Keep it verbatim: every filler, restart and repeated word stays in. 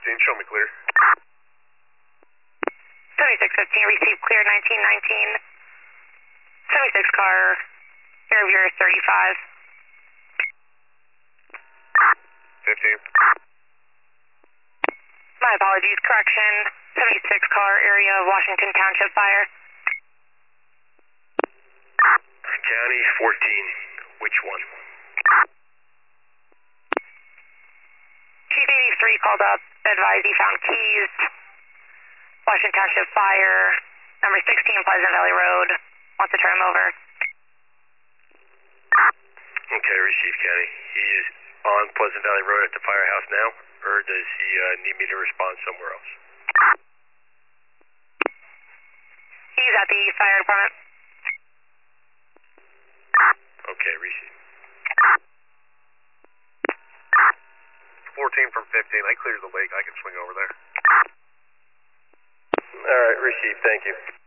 fifteen, show me clear. seventy-six fifteen, receive clear nineteen nineteen. seventy-six car, air of yours thirty-five. fifteen. My apologies, correction. seventy-six car, area of Washington Township fire. County fourteen, which one? Chief eighty-three called up, advised he found keys. Washington Township fire, number sixteen Pleasant Valley Road. Wants to turn him over. Okay, receive County. He is on Pleasant Valley Road at the firehouse now, or does he uh, need me to respond somewhere else? He's at the fire department. Okay, receive. fourteen from fifteen, I cleared the lake, I can swing over there. Alright, receive, thank you.